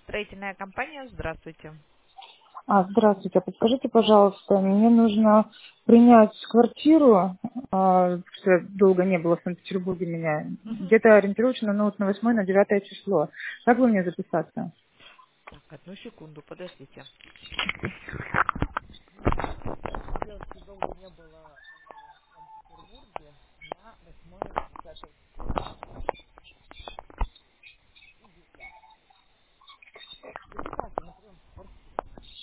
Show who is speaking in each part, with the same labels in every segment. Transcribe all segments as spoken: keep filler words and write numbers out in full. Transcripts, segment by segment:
Speaker 1: Строительная компания, здравствуйте.
Speaker 2: А, здравствуйте. Подскажите, пожалуйста, мне нужно принять квартиру, а, что я долго не было в Санкт-Петербурге меня,
Speaker 1: Мгм.
Speaker 2: где-то ориентировочно ну, вот на восьмое, на девятое число. Как вы мне записаться?
Speaker 1: Так, одну секунду, подождите. Девушки долго не было в Санкт-Петербурге на восьмое десятое июля. Записаться на прием в квартиру.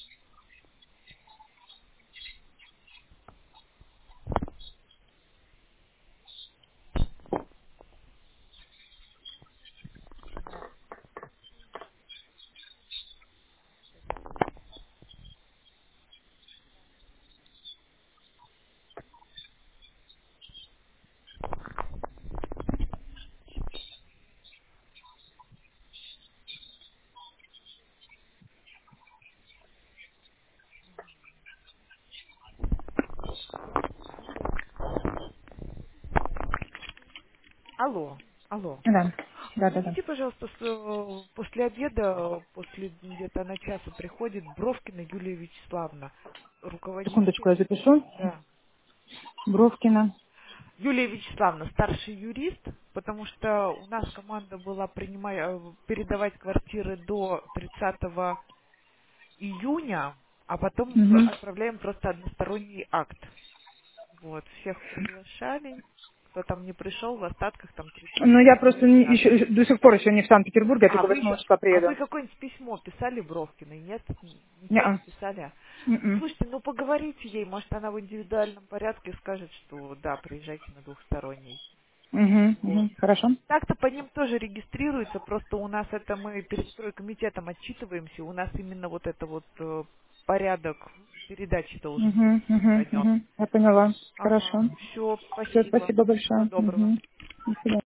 Speaker 1: Алло, алло.
Speaker 2: Да, да, да, да.
Speaker 1: Извините, пожалуйста, с, э, после обеда, после где-то на часа приходит Бровкина Юлия Вячеславовна,
Speaker 2: Секундочку, я
Speaker 1: руководитель.
Speaker 2: запишу.
Speaker 1: Да.
Speaker 2: Бровкина.
Speaker 1: Юлия Вячеславовна, старший юрист, потому что у нас команда была принимать, э, передавать квартиры до тридцатого июня, а потом в-
Speaker 2: Мгм.
Speaker 1: отправляем просто односторонний акт. Вот, всех приглашали. Кто там не пришел, в остатках там
Speaker 2: Ну, я
Speaker 1: тридцатого
Speaker 2: просто не-
Speaker 1: июня.
Speaker 2: еще, до сих пор еще не в Санкт-Петербурге, я
Speaker 1: А
Speaker 2: только
Speaker 1: вы
Speaker 2: восьмого
Speaker 1: еще,
Speaker 2: числа
Speaker 1: а
Speaker 2: приеду.
Speaker 1: вы какое-нибудь письмо писали Бровкиной? Нет? Ничего не
Speaker 2: Не-а.
Speaker 1: писали?
Speaker 2: М-м.
Speaker 1: Слушайте, ну поговорите ей, может она в индивидуальном порядке скажет, что да, приезжайте на двухсторонний.
Speaker 2: Мгм,
Speaker 1: Вот.
Speaker 2: мгм. Хорошо.
Speaker 1: Так-то по ним тоже регистрируется, просто у нас это мы перед стройкомитетом отчитываемся, у нас именно вот это вот э, порядок передачи должен быть
Speaker 2: Мгм, мгм,
Speaker 1: сохранен.
Speaker 2: мгм. Я поняла.
Speaker 1: Ага,
Speaker 2: Хорошо.
Speaker 1: все,
Speaker 2: Все,
Speaker 1: спасибо.
Speaker 2: спасибо
Speaker 1: Всего
Speaker 2: большое.
Speaker 1: доброго.
Speaker 2: Мгм. До свидания.